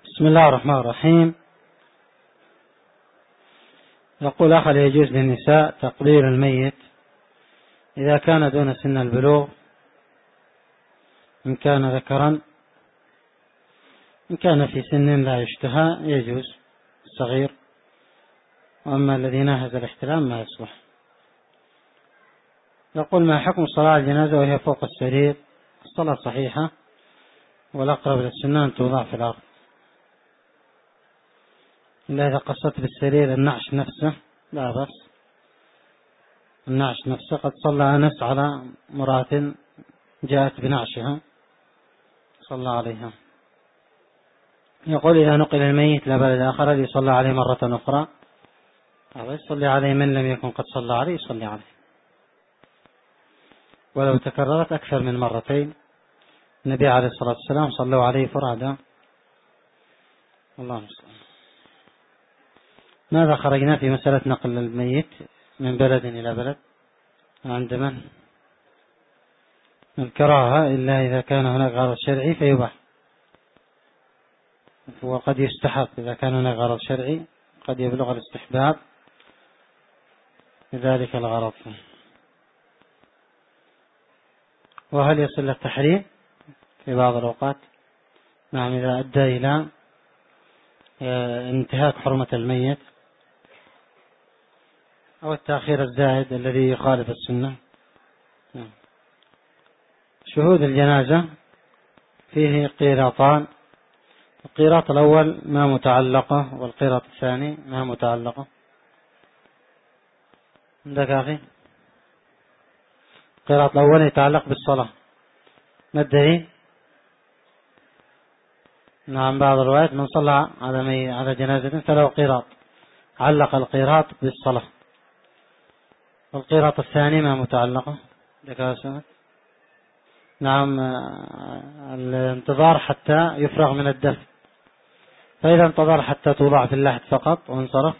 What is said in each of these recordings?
بسم الله الرحمن الرحيم. يقول: هل يجوز للنساء تقبيل الميت إذا كان دون سن البلوغ، إن كان ذكرا؟ إن كان في سن لا يشتهى يجوز الصغير، وأما الذي ناهز الاحتلام ما يصلح. يقول: ما حكم صلاة الجنازة وهي فوق السرير؟ الصلاة صحيحة، والأقرب للسنة أن توضع في الأرض، إلا إذا قصدت بالسرير النعش نفسه لا بأس. النعش نفسه قد صلى أنس على امرأة جاءت بنعشها صلى عليها. يقول: إذا نقل الميت إلى بلد آخر يصلى عليه مرة أخرى، أو يصلي عليه من لم يكن قد صلى عليه يصلي عليه، ولو تكررت أكثر من مرتين. النبي عليه الصلاة والسلام صلوا عليه فرادى. الله المستعان. ماذا خرجنا في مسألة نقل الميت من بلد إلى بلد؟ عند من؟ الكراهة، إلا إذا كان هناك غرض شرعي فيباح، وقد يستحب إذا كان هناك غرض شرعي، قد يبلغ الاستحباب لذلك الغرض. وهل يصل التحريم في بعض الأوقات؟ نعم، إذا أدى إلى انتهاك حرمة الميت أو التأخير الزائد الذي يخالف السنة. شهود الجنازة فيه قيراطان: القيراط الأول ما متعلقة، والقيراط الثاني ما متعلقة. عندك أخي؟ القيراط الأول يتعلق بالصلاة، ما الدليل؟ نعم، بعض الروايات من صلى على جنازة فله قيراط، علق القيراط بالصلاة. والقيراط الثاني ما متعلقة؟ نعم، الانتظار حتى يفرغ من الدفن، فإذا انتظر حتى توضع في اللحد فقط وانصرف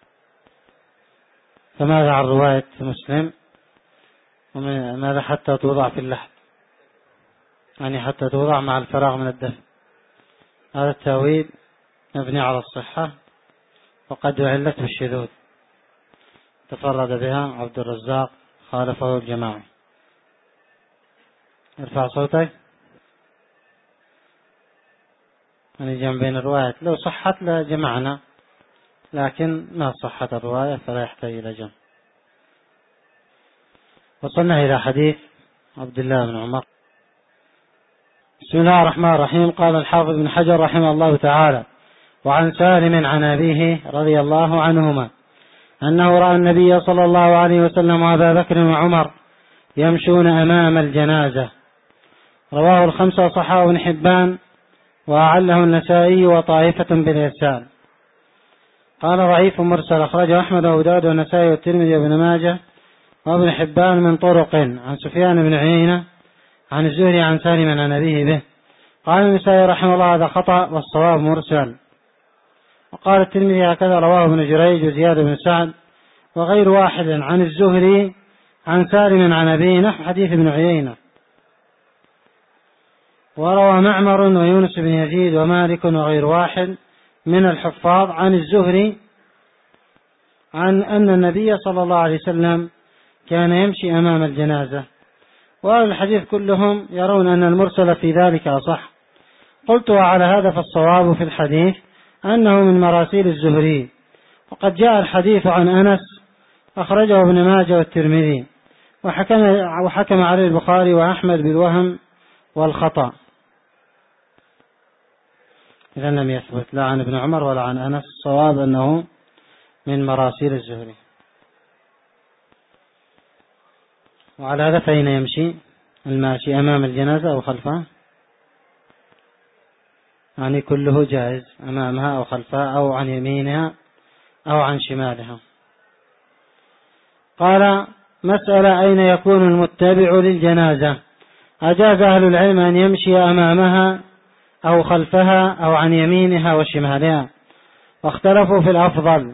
فماذا عن رواية مسلم؟ ماذا حتى توضع في اللحد؟ يعني حتى توضع مع الفراغ من الدفن. هذا التأويل مبني على الصحة، وقد علت بالشذوذ، تفرد بها عبد الرزاق، خالفه الجماعة. ارفع صوتك. يعني جمع بين الروايات، لو صحت لجمعنا، لكن ما صحت الرواية فلا يحتاج إلى جمع. وصلنا إلى حديث عبد الله بن عمر. بسم الله الرحمن الرحيم. قال الحافظ بن حجر رحمه الله تعالى: وعن سالم عن أبيه رضي الله عنهما أنه رأى النبي صلى الله عليه وسلم وأبا بكر وعمر يمشون أمام الجنازة. رواه الخمسة وصححه ابن حبان، وأعله النسائي وطائفة بالإرسال. قال: ضعيف مرسل، أخرجه أحمد وأبو داود والنسائي والترمذي وابن ماجه وابن حبان من طرق عن سفيان بن عيينة عن الزهري عن سالم عن أبيه به. قال النسائي رحمه الله: هذا خطأ والصواب مرسل. وقال الترمذي: هكذا رواه ابن جريج وزياد بن سعد وغير واحد عن الزهري عن سالم عن أبيه نحو حديث ابن عيينة. وروى معمر ويونس بن يزيد ومالك وغير واحد من الحفاظ عن الزهري عن أن النبي صلى الله عليه وسلم كان يمشي أمام الجنازة. وأهل الحديث كلهم يرون أن المرسل في ذلك أصح. قلت: وعلى هذا فالصواب في الحديث أنه من مراسيل الزهري، وقد جاء الحديث عن أنس أخرجه ابن ماجه والترمذي، وحكم عليه البخاري وأحمد بالوهم والخطأ. إذن لم يثبت لا عن ابن عمر ولا عن أنس. الصواب أنه من مراسيل الزهري. وعلى هذا فأين يمشي الماشي؟ أمام الجنازة أو خلفها؟ يعني كله جائز، أمامها أو خلفها أو عن يمينها أو عن شمالها. قال: مسألة: أين يكون المتبع للجنازة؟ أجاز أهل العلم أن يمشي أمامها أو خلفها أو عن يمينها وشمالها، واختلفوا في الأفضل.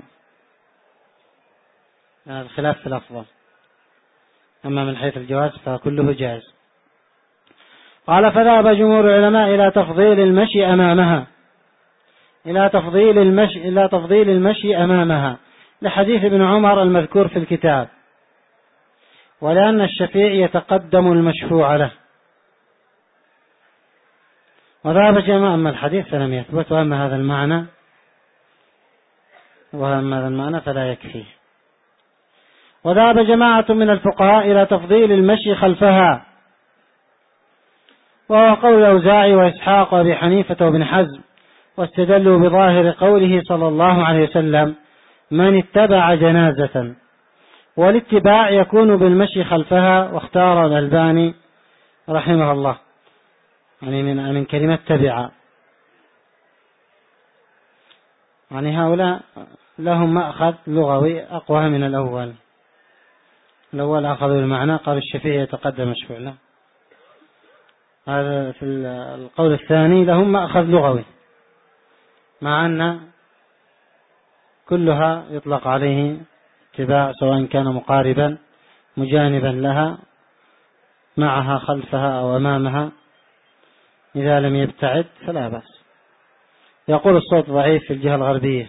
الخلاف في الأفضل، أما من حيث الجواز فكله جائز. قال: فذهب جمهور العلماء إلى تفضيل المشي أمامها، إلى تفضيل المشي أمامها لحديث ابن عمر المذكور في الكتاب، ولأن الشفيع يتقدم المشفوع له. وذهب جماعة، أما الحديث فلم يثبت، وأما هذا المعنى فلا يكفي. وذهب جماعة من الفقهاء إلى تفضيل المشي خلفها، وهو قول الأوزاعي وإسحاق وأبي حنيفة وابن حزم، واستدلوا بظاهر قوله صلى الله عليه وسلم: من اتبع جنازة، والاتباع يكون بالمشي خلفها. واختار الألباني رحمه الله يعني من كلمة تبع، يعني هؤلاء لهم مأخذ لغوي أقوى من الأول. الأول أخذوا المعنى، قال الشفيع يتقدم مشفوع له. هذا في القول الثاني لهم مأخذ لغوي، مع أن كلها يطلق عليه اتباع، سواء كان مقاربا مجانبا لها، معها خلفها أو أمامها، إذا لم يبتعد فلا بأس. يقول الصوت ضعيف في الجهة الغربية،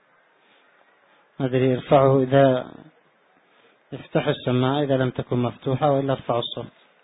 أدري ارفعه، إذا افتحوا السماعة إذا لم تكن مفتوحة، وإلا ارفعوا الصوت.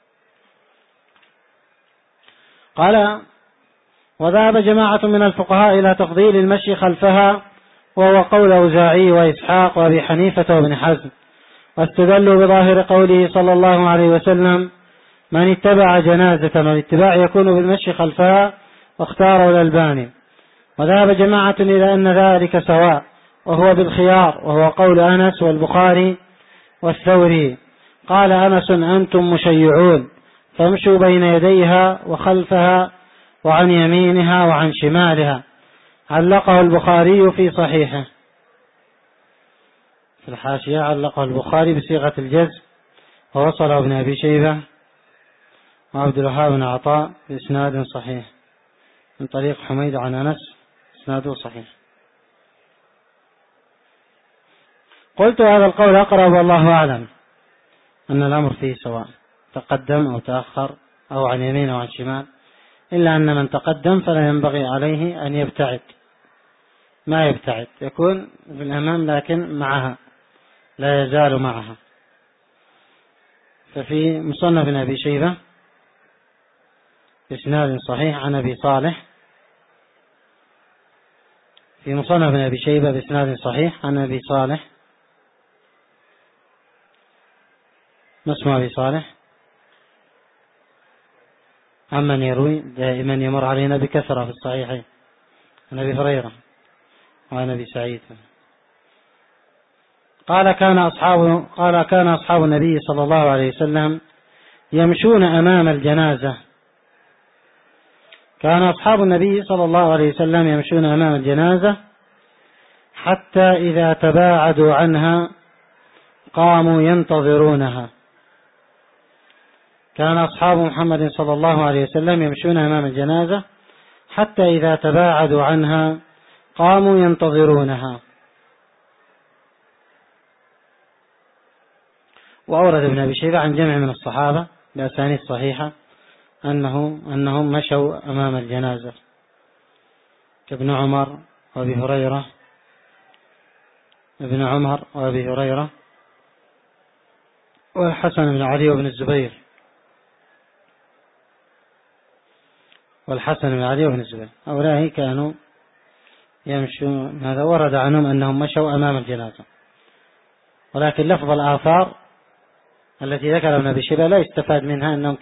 قال: وذهب جماعة من الفقهاء إلى تفضيل المشي خلفها، وهو قول الأوزاعي وإسحاق وأبي حنيفة وابن حزم، واستدلوا بظاهر قوله صلى الله عليه وسلم: من اتبع جنازة، والاتباع يكون بالمشي خلفها. واختاره الألباني. وذهب جماعة إلى أن ذلك سواء، وهو بالخيار، وهو قول أنس والبخاري والثوري. قال أنس: أنتم مشيعون، فامشوا بين يديها وخلفها وعن يمينها وعن شمالها. علقه البخاري في صحيحه. في الحاشية علقه البخاري بصيغة الجزم، ووصله ابن أبي شيبة وعبد الوهاب بن عطاء بإسناد صحيح من طريق حميد عن أنس، إسناده صحيح. قلت: هذا القول أقرب، والله أعلم أن الأمر فيه سواء، تقدم أو تأخر أو عن يمين أو عن شمال، إلا أن من تقدم فلا ينبغي عليه أن يبتعد، ما يبتعد، يكون في الأمام لكن معها، لا يزال معها. ففي مصنف ابن أبي شيبة بإسناد صحيح عن أبي صالح، في مصنف ابن أبي شيبة بإسناد صحيح عن أبي صالح. ما اسم أبي صالح؟ عمن يروي دائما يمر علينا بكثرة في الصحيحين، عن أبي هريرة وعن أبي سعيد. قال: كان أصحاب النبي صلى الله عليه وسلم يمشون أمام الجنازة. كان أصحاب النبي صلى الله عليه وسلم يمشون أمام الجنازة حتى إذا تباعدوا عنها قاموا ينتظرونها. كان أصحاب محمد صلى الله عليه وسلم يمشون أمام الجنازة حتى إذا تباعدوا عنها قاموا ينتظرونها. وأورد ابن أبي شيبة عن جمع من الصحابة بأسانيد صحيحة أنهم مشوا أمام الجنازة، كابن عمر وأبي هريرة، ابن عمر وأبي هريرة والحسن بن علي وابن الزبير، هؤلاء كانوا يمشون. هذا ورد عنهم أنهم مشوا أمام الجنازة، ولكن لفظ الآثار التي ذكر ابن أبي شيبة لا يستفاد منها أنهم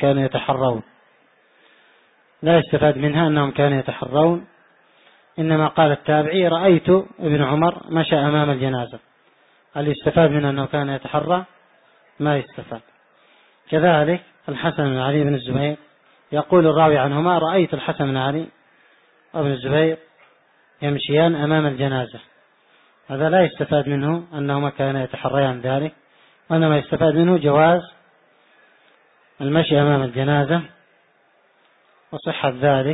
كانوا يتحرون، إنما قال التابعي: رأيت ابن عمر مشى أمام الجنازة. هل يستفاد منه أنه كان يتحرى؟ ما يستفاد. كذلك الحسن بن علي بن الزبير، يقول الراوي عنهما: رأيت الحسن بن علي وابن الزبير يمشيان أمام الجنازة. هذا لا يستفاد منه أنهما كانا يتحريان ذلك، وإنما يستفاد منه جواز المشي أمام الجنازة وصحة ذلك،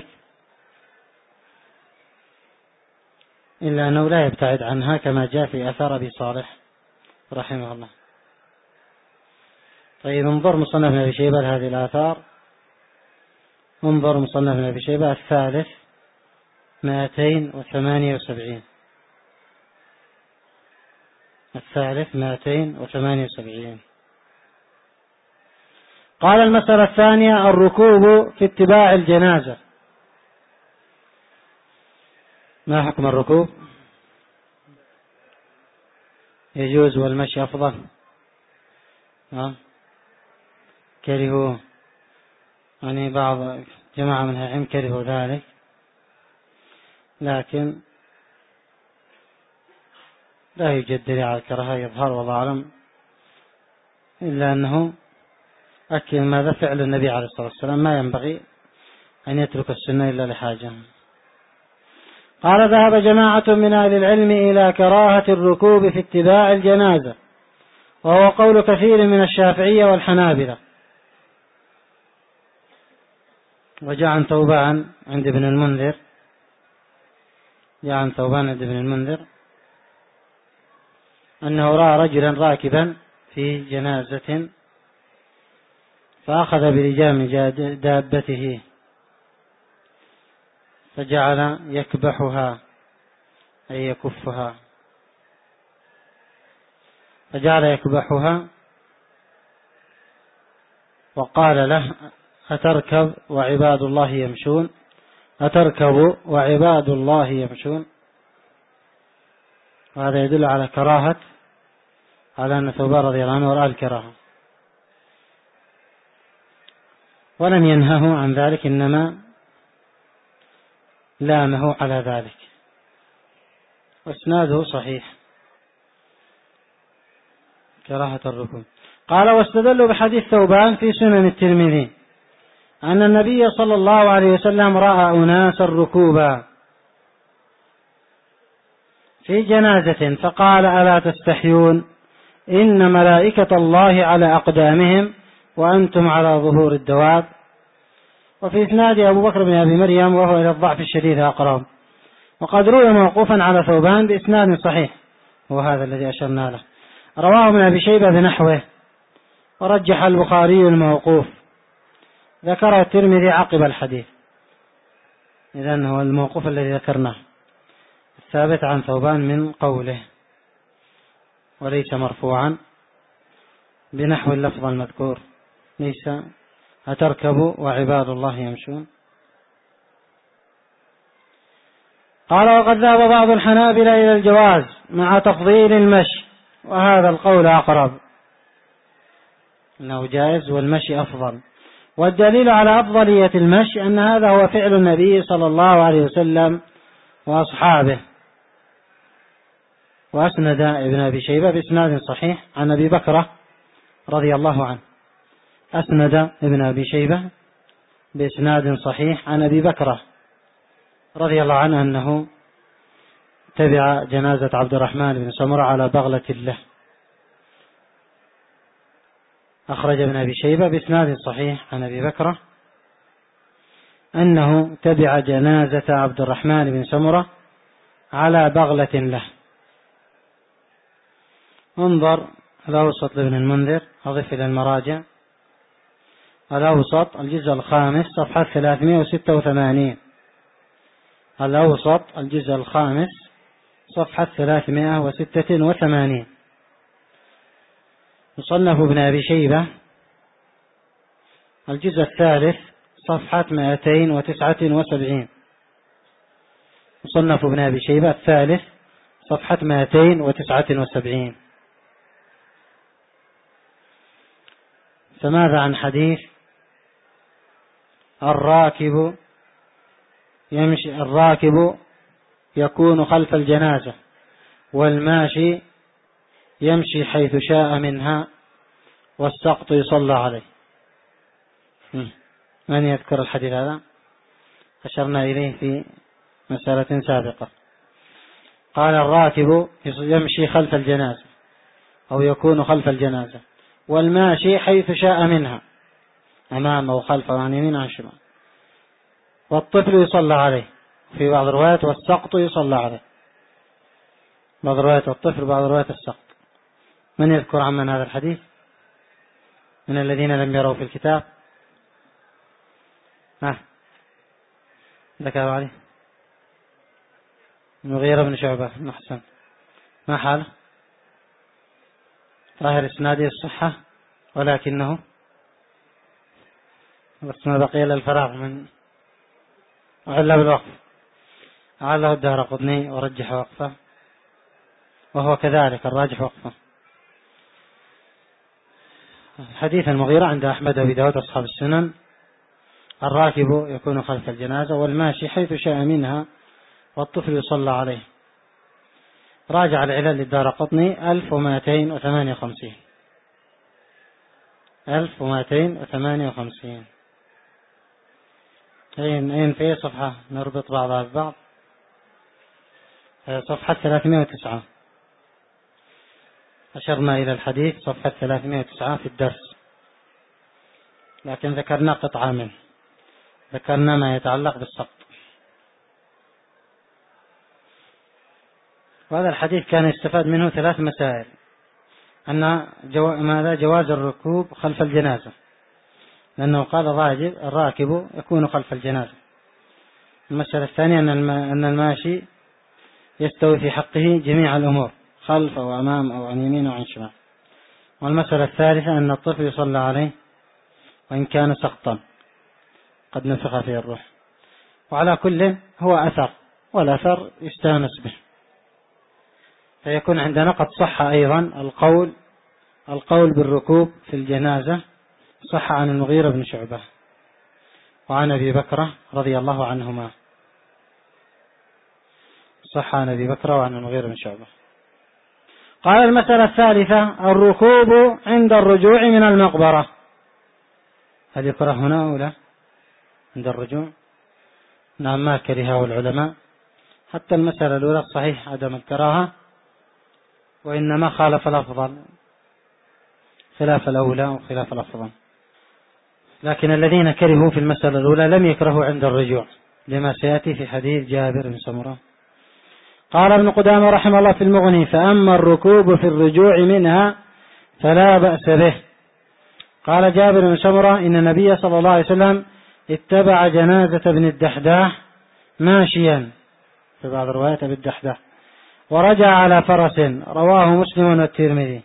إلا أنه لا يبتعد عنها كما جاء في أثر أبي صالح رحمه الله. طيب، انظر مصنف ابن أبي شيبة لهذه الآثار، انظر مصنف ابن أبي شيبة الثالث 278. الثالث 278. قال المسألة الثانية: الركوب في اتباع الجنازة. ما حكم الركوب؟ يجوز والمشي أفضل. كرهوا يعني بعض جماعة من العلم كرهوا ذلك، لكن لا يوجد دليل على الكراهة يظهر والله أعلم، إلا أنه أكد ماذا فعل النبي عليه الصلاة والسلام، ما ينبغي أن يترك السنة إلا لحاجة. قال: ذهب جماعة من أهل العلم إلى كراهة الركوب في اتباع الجنازة، وهو قول كثير من الشافعية والحنابلة. وجاء عن ثوبان عند ابن المنذر، أنه رأى رجلا راكبا في جنازة فأخذ بلجام دابته فجعل يكبحها أي يكفها، وقال له: أتركب وعباد الله يمشون. وهذا يدل على كراهة، على أن ثوبان رضي الله عنه رأى الكراهة ولم ينهه عن ذلك، إنما لامه على ذلك، واسناده صحيح كراهة الركوب. قال: واستدلوا بحديث ثوبان في سنن الترمذي أن النبي صلى الله عليه وسلم رأى أناسا ركوبا في جنازة فقال: ألا تستحيون؟ إن ملائكة الله على أقدامهم وأنتم على ظهور الدواب. وفي إسناد أبو بكر بن أبي مريم، وهو إلى الضعف الشديد أقرب. وقد روي موقوفا على ثوبان بإسناد صحيح، وهذا الذي أشرنا له. رواه ابن أبي شيبة بنحوه، ورجح البخاري الموقوف، ذكر الترمذي عقب الحديث. إذن هو الموقوف الذي ذكرناه الثابت عن ثوبان من قوله، وليس مرفوعا بنحو اللفظ المذكور، ليس أتركب وعباد الله يمشون. قال: وقد ذهب بعض الحنابلة إلى الجواز مع تفضيل المشي، وهذا القول أقرب، أنه جائز والمشي أفضل. والدليل على أفضلية المشي أن هذا هو فعل النبي صلى الله عليه وسلم وأصحابه. وأسند ابن أبي شيبة بإسناد صحيح عن أبي بكرة رضي الله عنه، أسند ابن أبي شيبة بإسناد صحيح عن أبي بكرة رضي الله عنه أنه تبع جنازة عبد الرحمن بن سمرة على بغلة له. أخرج ابن أبي شيبة بإسناد صحيح عن أبي بكرة أنه تبع جنازة عبد الرحمن بن سمرة على بغلة له. انظر الأوسط لابن المنذر، أضف إلى المراجع الأوسط الجزء الخامس صفحة 386. الأوسط الجزء الخامس صفحة 386. مصنف ابن أبي شيبة الجزء الثالث صفحة 279. مصنف ابن أبي شيبة الثالث صفحة 279. فماذا عن حديث الراكب يكون خلف الجنازة، والماشي يمشي حيث شاء منها، والسقط يصلى عليه؟ من يذكر الحديث هذا؟ أشرنا إليه في مسألة سابقة. قال: الراكب يمشي خلف الجنازة أو يكون خلف الجنازة، والماشي حيث شاء منها، أمامه وخلفه عن يمين عن شمال، والطفل يصلى عليه في بعض الروايات، والسقط يصلى عليه، بعض روايات الطفل بعض روايات السقط. من يذكر عمن هذا الحديث من الذين لم يروا في الكتاب؟ ذكروا عليه المغيرة بن شعبة. أحسن. ما حاله؟ ظاهر إسناده الصحة ولكنه بس ما بقي إلا الفراغ من وعلى بالوقف. أعله الدارقطني ورجح وقفه، وهو كذلك الراجح وقفه. حديث المغيرة عند أحمد وأبي داود أصحاب السنن: الراكب يكون خلف الجنازة والماشي حيث شاء منها والطفل يصلى عليه. راجع العلل للدارقطني 1258. 1258. أين في صفحة نربط بعضها ببعض؟ صفحة 309. أشرنا إلى الحديث صفحة 309 في الدرس، لكن ذكرنا قطعة منه، ذكرنا ما يتعلق بالسقط. وهذا الحديث كان يستفاد منه 3 مسائل: أن ماذا جواز الركوب خلف الجنازة، لأنه قال الراكب يكون خلف الجنازة. المسألة الثانية أن الماشي يستوي في حقه جميع الأمور، خلف أو أمام أو عن يمين أو عن شمال. والمسألة الثالثة أن الطفل يصلى عليه وإن كان سقطا قد نفخ فيه الروح. وعلى كل هو أثر، والأثر يستانس به. فيكون عندنا قد صح أيضا القول بالركوب في الجنازة، صح عن المغيرة بن شعبة وعن أبي بكرة رضي الله عنهما. صح عن أبي بكرة وعن المغيرة بن شعبة. قال: المسألة الثالثة: الركوب عند الرجوع من المقبرة. هل يكره هنا أو لا؟ عند الرجوع؟ نعم، ما كرهه العلماء. حتى المسألة الأولى صحيح عدم الكراهة، وإنما خالف الأفضل، خلاف الأولى وخلاف الأفضل. لكن الذين كرهوا في المسألة الأولى لم يكرهوا عند الرجوع، لما سيأتي في حديث جابر بن سمرة. قال ابن قدامة رحمه الله في المغني: فأما الركوب في الرجوع منها فلا بأس به. قال جابر بن سمرة: إن النبي صلى الله عليه وسلم اتبع جنازة ابن الدحداح ماشيا، في بعض الروايات بالدحداح، ورجع على فرس. رواه مسلم والترمذي.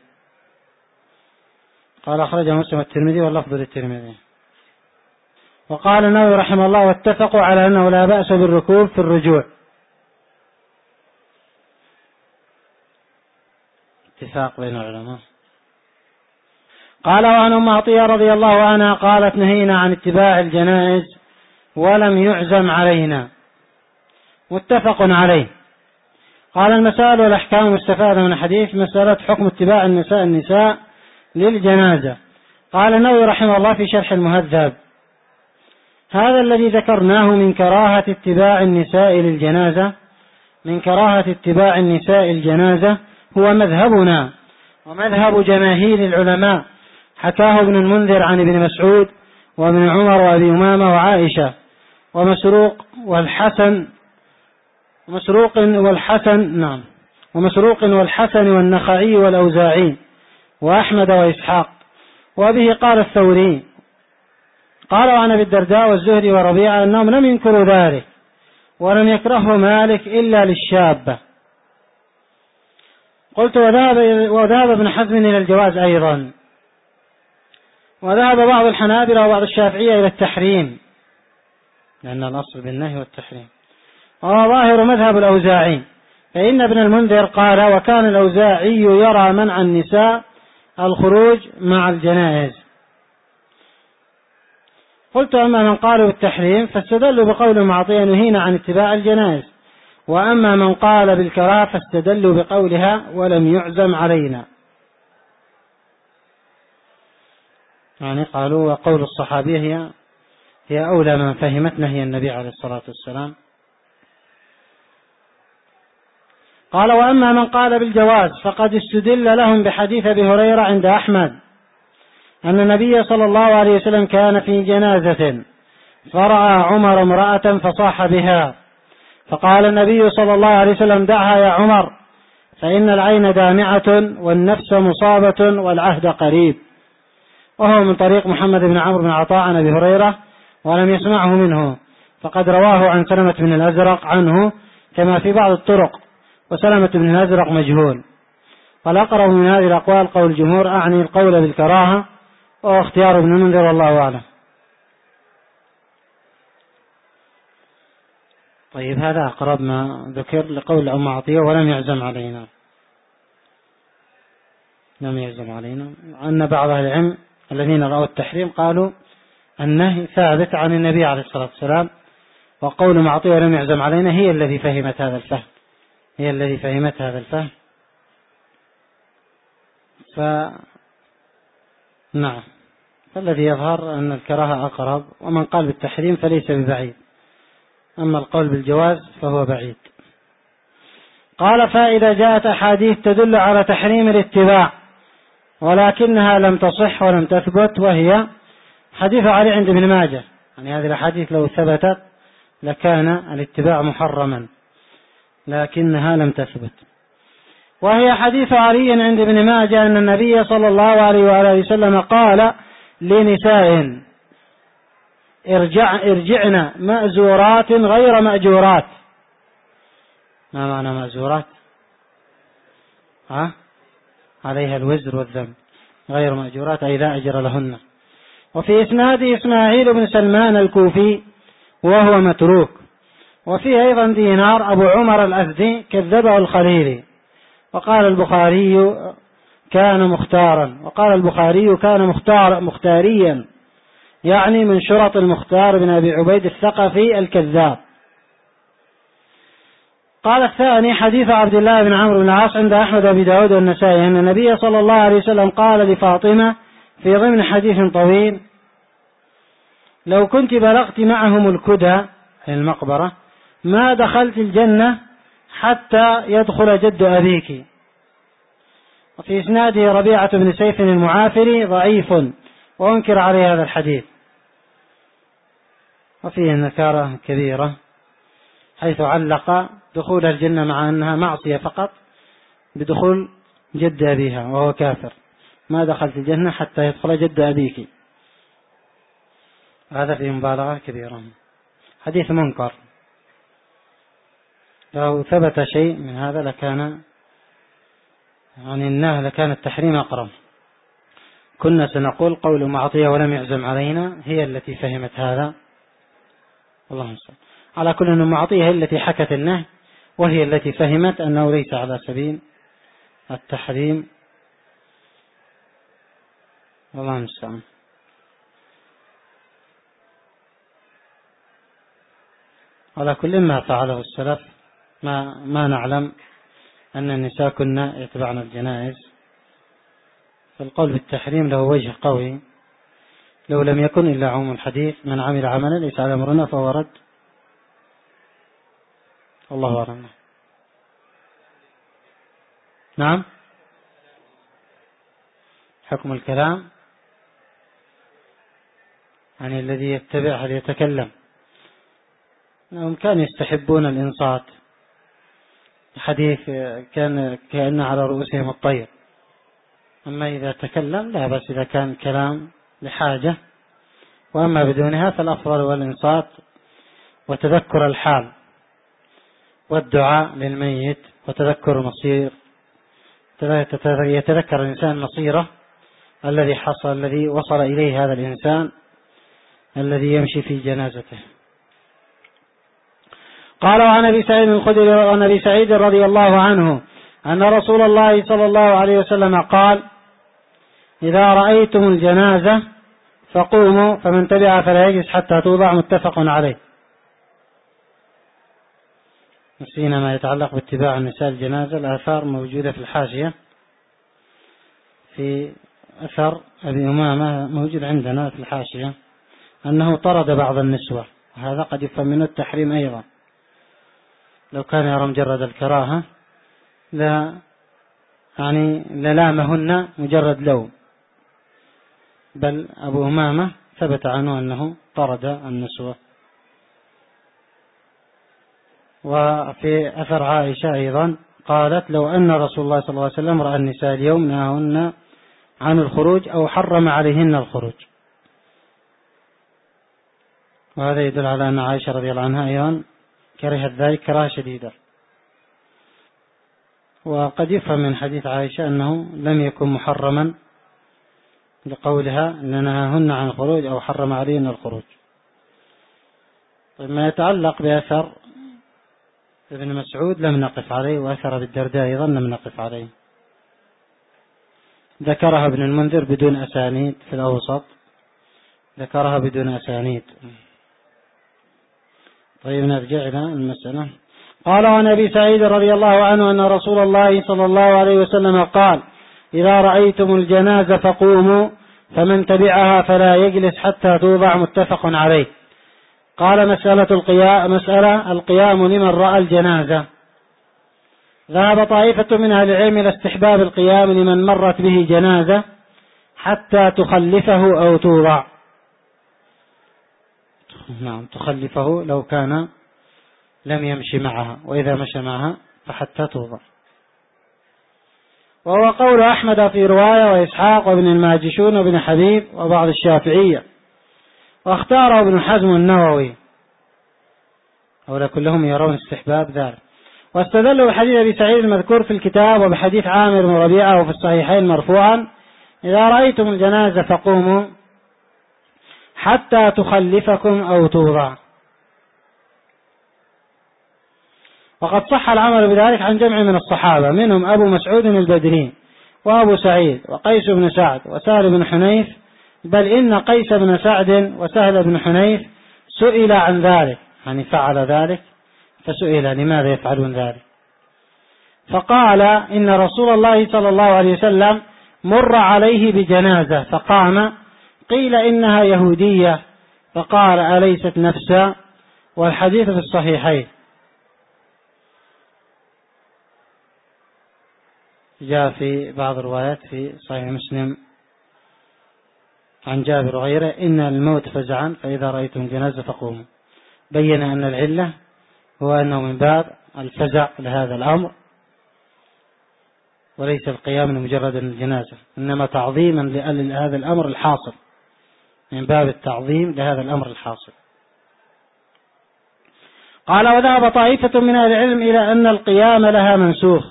قال أخرجه مسلم والترمذي واللفظ للترمذي. وقال النووي رحمه الله: واتفقوا على أنه لا بأس بالركوب في الرجوع. اتفاق بين العلماء. قال: وعن أم عطية رضي الله عنها قالت: نهينا عن اتباع الجنائز ولم يعزم علينا. متفق عليه. قال: المسائل والأحكام المستفادة من الحديث: مسألة حكم اتباع النساء للجنازة. قال النووي رحمه الله في شرح المهذب: هذا الذي ذكرناه من كراهة اتباع النساء الجنازة هو مذهبنا ومذهب جماهير العلماء، حكاه ابن المنذر عن ابن مسعود وابن عمر وأبي أمامة وعائشة ومسروق والحسن والنخعي والأوزاعي وأحمد وإسحاق، وبه قال الثوري. قال عن أبي الدرداء والزهري وربيعة أنهم لم ينكروا ذلك، ولم يكرهه مالك إلا للشابة. قلت: وذهب ابن حزم إلى الجواز أيضا، وذهب بعض الحنابلة وبعض الشافعية إلى التحريم، لأن الأصل بالنهي والتحريم، وهو ظاهر مذهب الأوزاعي. فإن ابن المنذر قال: وكان الأوزاعي يرى منع النساء الخروج مع الجنائز. قلت: أما من قالوا بالتحريم فاستدلوا بقول معطية: نهينا عن اتباع الجنائز. وأما من قال بالكراهة فاستدلوا بقولها: ولم يعزم علينا. يعني قالوا وقول الصحابية هي أولى من فهمت نهي النبي عليه الصلاة والسلام. قال: وأما من قال بالجواز فقد استدل لهم بحديث أبي هريرة عند أحمد أن النبي صلى الله عليه وسلم كان في جنازة فرأى عمر امرأة فصاح بها، فقال النبي صلى الله عليه وسلم: دعها يا عمر، فإن العين دامعة والنفس مصابة والعهد قريب. وهو من طريق محمد بن عمرو بن عطاء عن أبي هريرة ولم يسمعه منه، فقد رواه عن سلمة بن الأزرق عنه كما في بعض الطرق، وسلمة بن الأزرق مجهول. والأقرب من هذه الأقوال قول الجمهور، أعني القول بالكراهة، وهو اختيار ابن المنذر والله أعلم. طيب هذا أقرب ما ذكر لقول أم عطية ولم يعزم علينا. لم يعزم علينا أن بعض أهل العلم الذين رأوا التحريم قالوا النهي ثابت عن النبي عليه الصلاة والسلام، وقول معطية ولم يعزم علينا هي الذي فهمت هذا الفهم، هي الذي فهمت هذا الفهم. نعم، فالذي يظهر أن الكراهة أقرب، ومن قال بالتحريم فليس ببعيد، أما القول بالجواز فهو بعيد. قال: فإذا جاءت أحاديث تدل على تحريم الاتباع ولكنها لم تصح ولم تثبت، وهي حديث علي عند ابن ماجه، يعني هذه الأحاديث لو ثبتت لكان الاتباع محرما لكنها لم تثبت. وهي حديث علي عند ابن ماجه أن النبي صلى الله عليه وآله وسلم قال لنساء: ارجعن مأزورات غير مأجورات. ما معنى مأزورات؟ عليها الوزر والذنب، غير مأجورات أي لا أجر لهن. وفي إسناده إسماعيل بن سلمان الكوفي وهو متروك. وفيه أيضا دينار أبو عمر الأزدي كذبه الخليلي. وقال البخاري كان مختارا، وقال البخاري كان مختاريا، يعني من شرط المختار بن أبي عبيد الثقفي الكذاب. قال الثاني حديث عبد الله بن عمرو بن العاص عند أحمد وأبي داود والنسائي أن النبي صلى الله عليه وسلم قال لفاطمة في ضمن حديث طويل: لو كنت بلغت معهم الكدى المقبرة ما دخلت الجنة حتى يدخل جد أبيك. وفي إسناده ربيعة بن سيف المعافري ضعيف وأنكر عليه هذا الحديث، وفيه نكارة كبيرة حيث علق دخول الجنة مع أنها معصية فقط بدخول جد أبيها وهو كافر، ما دخلت الجنة حتى يدخل جد أبيك، هذا فيه مبالغة كبيرة، حديث منكر. لو ثبت شيء من هذا لكان يعني النهي لكان التحريم أقرب. كنا سنقول قول معطية ولم يعزم علينا هي التي فهمت هذا، اللهم صل. على كل أن معطية هي التي حكت النهي، وهي التي فهمت أنه ليس على سبيل التحريم، اللهم صل. على كل ما فعله السلف ما نعلم أن النساء كنا يتبعن الجنائز، فالقول بالتحريم له وجه قوي، لو لم يكن إلا عموم الحديث: من عمل عملا ليس على أمرنا فهو رد. الله أعلم. نعم، حكم الكلام يعني الذي يتبع هل يتكلم، أنهم كانوا يستحبون الإنصات، حديث كأن على رؤوسهم الطير. أما إذا تكلم لا بس إذا كان كلام لحاجة، وأما بدونها فالأفضل والإنصات وتذكر الحال والدعاء للميت وتذكر المصير، يتذكر الإنسان مصيره الذي حصل، الذي وصل إليه هذا الإنسان الذي يمشي في جنازته. قال: وعن أبي سعيد الخدري وعن أبي سعيد رضي الله عنه أن رسول الله صلى الله عليه وسلم قال: إذا رأيتم الجنازة فقوموا فمن تبعها فلا يجلس حتى توضع، متفق عليه. نسينا ما يتعلق باتباع النساء الجنازة، الآثار موجودة في الحاشية، في أثر أبي أمامة موجود عندنا في الحاشية أنه طرد بعض النسوة، وهذا قد يفهم منه التحريم أيضا. لو كان يرى مجرد الكراهة لا يعني للامهن مجرد لوم، بل أبو أمامة ثبت عنه أنه طرد النسوة. وفي أثر عائشة أيضا قالت: لو أن رسول الله صلى الله عليه وسلم رأى النساء اليوم نهاهن عن الخروج أو حرم عليهن الخروج. وهذا يدل على أن عائشة رضي الله عنها أيضا كرهت ذلك كراهة شديدة. وقد يفهم من حديث عائشة أنه لم يكن محرما لقولها لنهاهن عن الخروج أو حرم عليهن الخروج. طيب ما يتعلق بأثر ابن مسعود لم نقف عليه، وأثر بالدرداء أيضا لم نقف عليه. ذكرها ابن المنذر بدون أسانيد في الأوسط، ذكرها بدون أسانيد. طيب نرجع إلى المسألة. قال عن أبي سعيد رضي الله عنه أن رسول الله صلى الله عليه وسلم قال: إذا رأيتم الجنازة فقوموا، فمن تبعها فلا يجلس حتى توضع. متفق عليه. قال مسألة القيام لمن رأى الجنازة. ذهب طائفة من أهل العلم إلى استحباب القيام لمن مرت به جنازة حتى تخلفه أو توضع. نعم، تخلفه لو كان لم يمشي معها، وإذا مشى معها فحتى توضع. وهو قول أحمد في رواية، وإسحاق وابن الماجشون وابن حبيب وبعض الشافعية، واختاره ابن حزم النووي، هؤلاء كلهم يرون استحباب ذلك. واستدلوا بحديث أبي سعيد المذكور في الكتاب، وبحديث عامر بن ربيعة وفي الصحيحين مرفوعا: إذا رأيتم الجنازة فقوموا حتى تخلفكم أو توضع. وقد صح العمل بذلك عن جمع من الصحابة، منهم أبو مسعود البدري وأبو سعيد وقيس بن سعد وسهل بن حنيف، بل إن قيس بن سعد وسهل بن حنيف سئل عن ذلك، يعني فعل ذلك فسئل لماذا يفعلون ذلك، فقال: إن رسول الله صلى الله عليه وسلم مر عليه بجنازة فقام، قيل إنها يهودية، فقال: أليست نفسا؟ والحديث في الصحيحين. جاء في بعض الروايات في صحيح مسلم عن جابر وغيره: إن الموت فزعا فإذا رأيتم جنازة فقوموا. بين أن العلة هو أنه من باب الفزع لهذا الأمر، وليس القيام لمجرد الجنازة، إنما تعظيما لهذا الأمر الحاصل، من باب التعظيم لهذا الأمر الحاصل. قال: وذهب طائفة من أهل العلم إلى أن القيام لها منسوخ،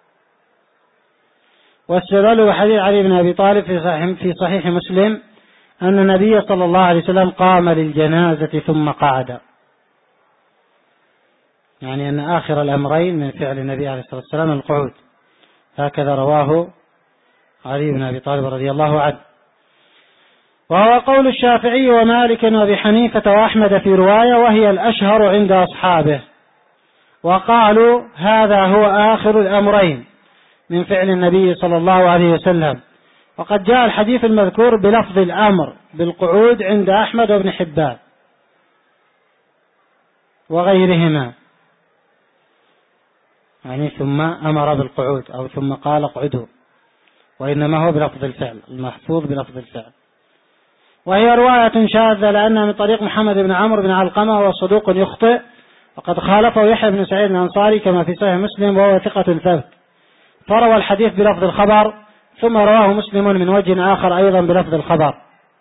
واستدلوا بحديث علي بن أبي طالب في صحيح مسلم أن النبي صلى الله عليه وسلم قام للجنازة ثم قعد، يعني أن آخر الأمرين من فعل النبي عليه الصلاة والسلام القعود. هكذا رواه علي بن أبي طالب رضي الله عنه. وهو قول الشافعي ومالك وأبي حنيفة وأحمد في رواية، وهي الأشهر عند أصحابه، وقالوا هذا هو آخر الأمرين من فعل النبي صلى الله عليه وسلم. وقد جاء الحديث المذكور بلفظ الأمر بالقعود عند أحمد وابن حبان وغيرهما، يعني ثم أمر بالقعود أو ثم قال اقعدوا، وإنما هو بلفظ الفعل المحفوظ بلفظ الفعل. وهي رواية شاذة لأنها من طريق محمد بن عمرو بن علقمة، وهو صدوق يخطئ، وقد خالفه يحيى بن سعيد الأنصاري كما في صحيح مسلم، وهو ثقة ثبت، فروى الحديث بلفظ الخبر، ثم رواه مسلم من وجه آخر أيضا بلفظ الخبر.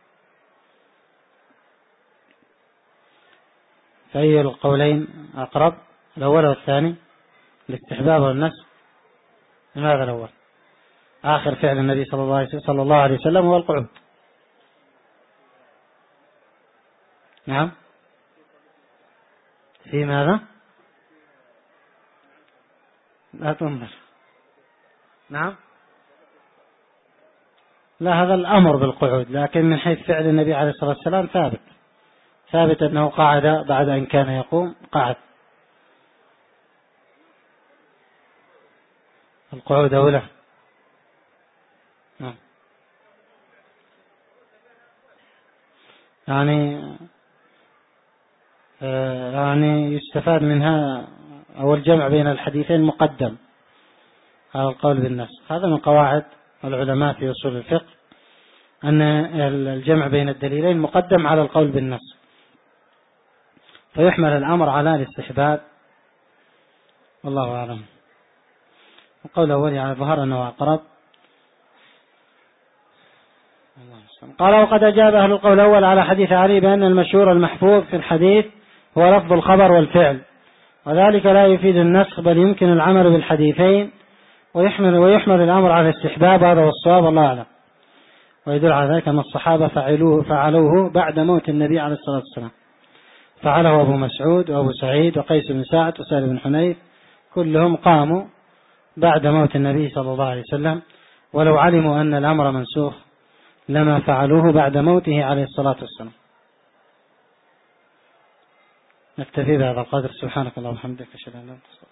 فأي القولين أقرب، الأول والثاني، الاستحباب والنسخ؟ لماذا الأول؟ آخر فعل النبي صلى الله عليه وسلم هو القعود. نعم، في ماذا؟ لا تنظر. نعم، لا، هذا الأمر بالقعود، لكن من حيث فعل النبي عليه الصلاة والسلام ثابت أنه قعد بعد أن كان يقوم، قعد. القعود أولى. نعم، يعني يستفاد منها أو الجمع بين الحديثين مقدم على القول بالنسخ. هذا من قواعد العلماء في أصول الفقه، أن الجمع بين الدليلين مقدم على القول بالنسخ، فيحمل الأمر على الاستحباب، والله أعلم. القول الأول على ظهر أنه أقرب. قال: وقد أجاب أهل القول الأول على حديث علي بأن المشهور المحفوظ في الحديث هو لفظ الخبر والفعل، وذلك لا يفيد النسخ، بل يمكن العمل بالحديثين ويحمل الأمر على الاستحباب، هذا والصواب الله أعلم. ويدل على ذلك أن الصحابة فعلوه بعد موت النبي عليه الصلاة والسلام، فعله أبو مسعود وأبو سعيد وقيس بن سعد وسهل بن حنيف، كلهم قاموا بعد موت النبي صلى الله عليه وسلم، ولو علموا أن الأمر منسوخ لما فعلوه بعد موته عليه الصلاة والسلام. نكتفي بهذا القدر. سبحانك اللهم وبحمدك، أشهد أن لا إله إلا أنت.